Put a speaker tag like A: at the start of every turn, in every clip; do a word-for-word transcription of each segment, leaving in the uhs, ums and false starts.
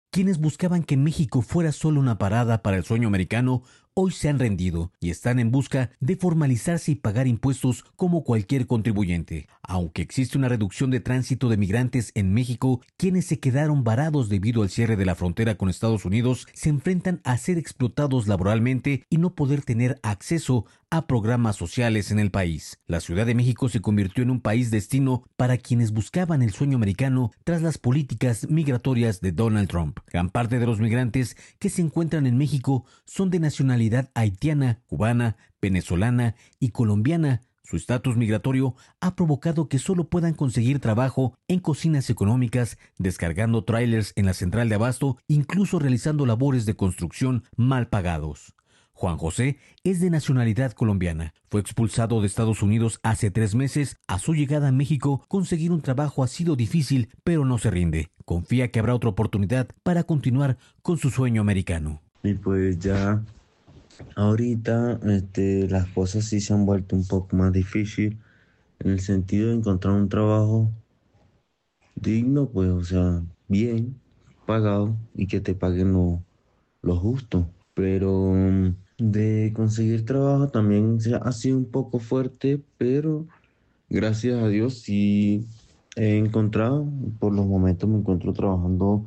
A: Quienes buscaban que México fuera solo una parada para el sueño americano, hoy se han rendido y están en busca de formalizarse y pagar impuestos como cualquier contribuyente. Aunque existe una reducción de tránsito de migrantes en México, quienes se quedaron varados debido al cierre de la frontera con Estados Unidos se enfrentan a ser explotados laboralmente y no poder tener acceso a programas sociales en el país. La Ciudad de México se convirtió en un país destino para quienes buscaban el sueño americano tras las políticas migratorias de Donald Trump. Gran parte de los migrantes que se encuentran en México son de nacionalidad haitiana, cubana, venezolana y colombiana. Su estatus migratorio ha provocado que solo puedan conseguir trabajo en cocinas económicas, descargando tráilers en la central de abasto, incluso realizando labores de construcción mal pagados. Juan José es de nacionalidad colombiana. Fue expulsado de Estados Unidos hace tres meses. A su llegada a México, conseguir un trabajo ha sido difícil, pero no se rinde. Confía que habrá otra oportunidad para continuar con su sueño americano.
B: Y pues ya ahorita este, las cosas sí se han vuelto un poco más difíciles en el sentido de encontrar un trabajo digno, pues, o sea, bien pagado y que te paguen lo, lo justo. Pero de conseguir trabajo también se ha sido un poco fuerte, pero gracias a Dios sí he encontrado. Por los momentos me encuentro trabajando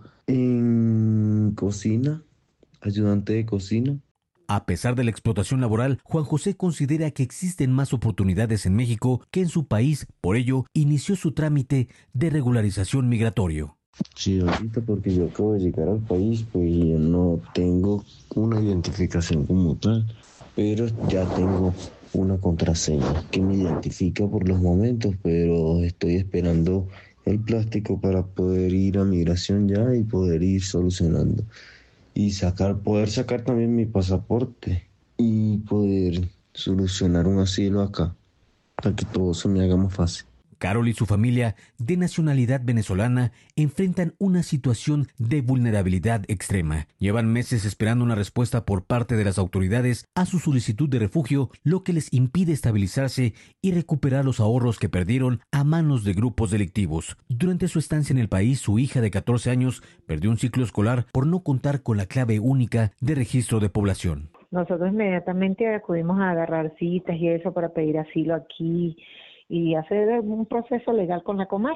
B: en cocina, ayudante de cocina.
A: A pesar de la explotación laboral, Juan José considera que existen más oportunidades en México que en su país. Por ello, inició su trámite de regularización migratorio.
B: Sí, ahorita porque yo acabo de llegar al país, pues yo no tengo una identificación como tal, pero ya tengo una contraseña que me identifica por los momentos, pero estoy esperando el plástico para poder ir a migración ya y poder ir solucionando. Y sacar, poder sacar también mi pasaporte y poder solucionar un asilo acá, para que todo se me haga más fácil.
A: Carol y su familia, de nacionalidad venezolana, enfrentan una situación de vulnerabilidad extrema. Llevan meses esperando una respuesta por parte de las autoridades a su solicitud de refugio, lo que les impide estabilizarse y recuperar los ahorros que perdieron a manos de grupos delictivos. Durante su estancia en el país, su hija de catorce años perdió un ciclo escolar por no contar con la clave única de registro de población.
C: Nosotros inmediatamente acudimos a agarrar citas y eso para pedir asilo aquí y hacer un proceso legal con la Comar.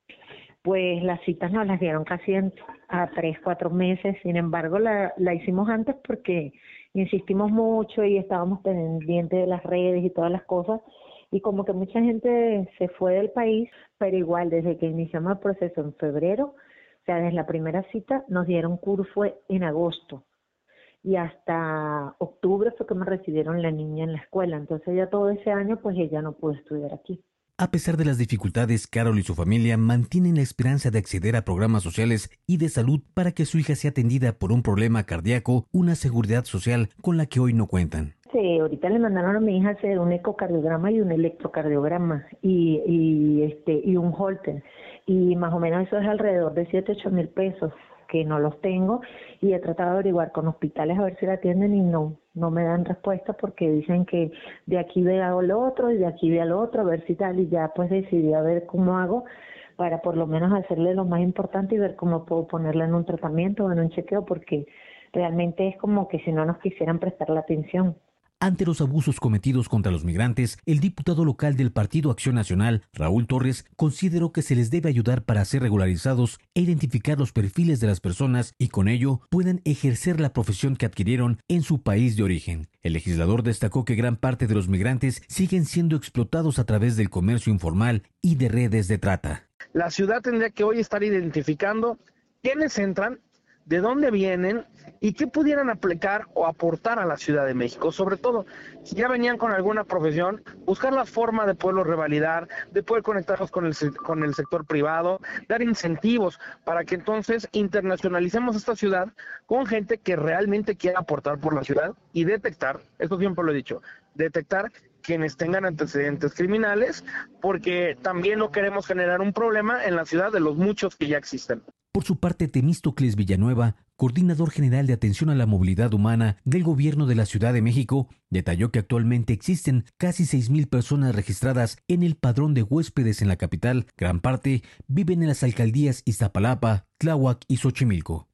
C: Pues las citas nos las dieron casi en, a tres, cuatro meses. Sin embargo, la, la hicimos antes porque insistimos mucho y estábamos pendientes de las redes y todas las cosas. Y como que mucha gente se fue del país, pero igual desde que iniciamos el proceso en febrero, o sea, desde la primera cita nos dieron curso fue en agosto. Y hasta octubre fue que me recibieron la niña en la escuela. Entonces ya todo ese año pues ella no pudo estudiar aquí.
A: A pesar de las dificultades, Carol y su familia mantienen la esperanza de acceder a programas sociales y de salud para que su hija sea atendida por un problema cardíaco, una seguridad social con la que hoy no cuentan.
C: Sí, ahorita le mandaron a mi hija a hacer un ecocardiograma y un electrocardiograma y, y, este, y un Holter. Y más o menos eso es alrededor de siete, ocho mil pesos, que no los tengo, y he tratado de averiguar con hospitales a ver si la atienden y no, no me dan respuesta porque dicen que de aquí ve a lo otro y de aquí ve al otro, a ver si tal, y ya pues decidí a ver cómo hago para por lo menos hacerle lo más importante y ver cómo puedo ponerla en un tratamiento o en un chequeo, porque realmente es como que si no nos quisieran prestar la atención.
A: Ante los abusos cometidos contra los migrantes, el diputado local del Partido Acción Nacional, Raúl Torres, consideró que se les debe ayudar para ser regularizados e identificar los perfiles de las personas y con ello puedan ejercer la profesión que adquirieron en su país de origen. El legislador destacó que gran parte de los migrantes siguen siendo explotados a través del comercio informal y de redes de trata.
D: La ciudad tendría que hoy estar identificando quiénes entran, de dónde vienen y qué pudieran aplicar o aportar a la Ciudad de México. Sobre todo, si ya venían con alguna profesión, buscar la forma de poderlos revalidar, de poder conectarlos con el, con el sector privado, dar incentivos para que entonces internacionalicemos esta ciudad con gente que realmente quiera aportar por la ciudad y detectar, esto siempre lo he dicho, detectar quienes tengan antecedentes criminales, porque también no queremos generar un problema en la ciudad de los muchos que ya existen.
A: Por su parte, Temístocles Villanueva, coordinador general de atención a la movilidad humana del Gobierno de la Ciudad de México, detalló que actualmente existen casi seis mil personas registradas en el padrón de huéspedes en la capital. Gran parte viven en las alcaldías Iztapalapa, Tláhuac y Xochimilco.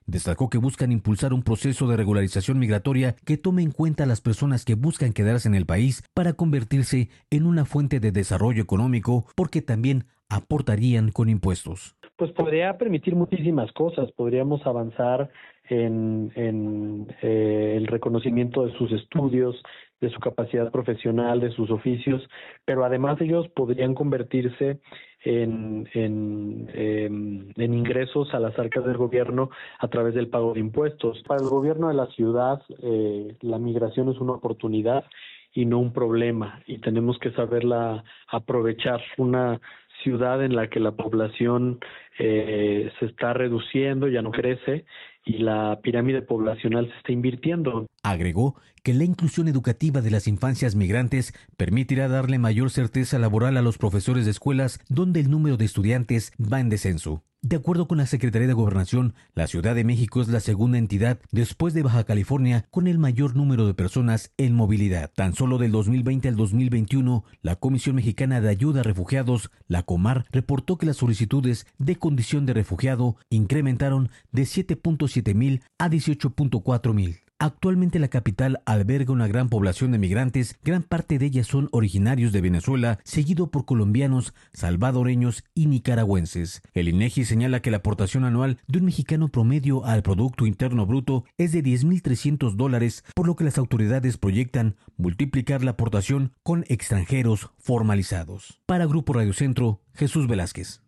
A: Destacó que buscan impulsar un proceso de regularización migratoria que tome en cuenta a las personas que buscan quedarse en el país para convertirse en una fuente de desarrollo económico, porque también aportarían con impuestos.
E: Pues podría permitir muchísimas cosas. Podríamos avanzar en, en eh, el reconocimiento de sus estudios, de su capacidad profesional, de sus oficios, pero además ellos podrían convertirse en, en, en, en ingresos a las arcas del gobierno a través del pago de impuestos. Para el gobierno de la ciudad, eh, la migración es una oportunidad y no un problema, y tenemos que saberla aprovechar. Una ciudad en la que la población eh, se está reduciendo, ya no crece, y la pirámide poblacional se está invirtiendo.
A: Agregó que la inclusión educativa de las infancias migrantes permitirá darle mayor certeza laboral a los profesores de escuelas donde el número de estudiantes va en descenso. De acuerdo con la Secretaría de Gobernación, la Ciudad de México es la segunda entidad después de Baja California con el mayor número de personas en movilidad. Tan solo del dos mil veinte al dos mil veintiuno, la Comisión Mexicana de Ayuda a Refugiados, la Comar, reportó que las solicitudes de condición de refugiado incrementaron de siete punto siete mil a dieciocho punto cuatro mil. Actualmente la capital alberga una gran población de migrantes, gran parte de ellas son originarios de Venezuela, seguido por colombianos, salvadoreños y nicaragüenses. El INEGI señala que la aportación anual de un mexicano promedio al Producto Interno Bruto es de diez mil trescientos dólares, por lo que las autoridades proyectan multiplicar la aportación con extranjeros formalizados. Para Grupo Radio Centro, Jesús Velázquez.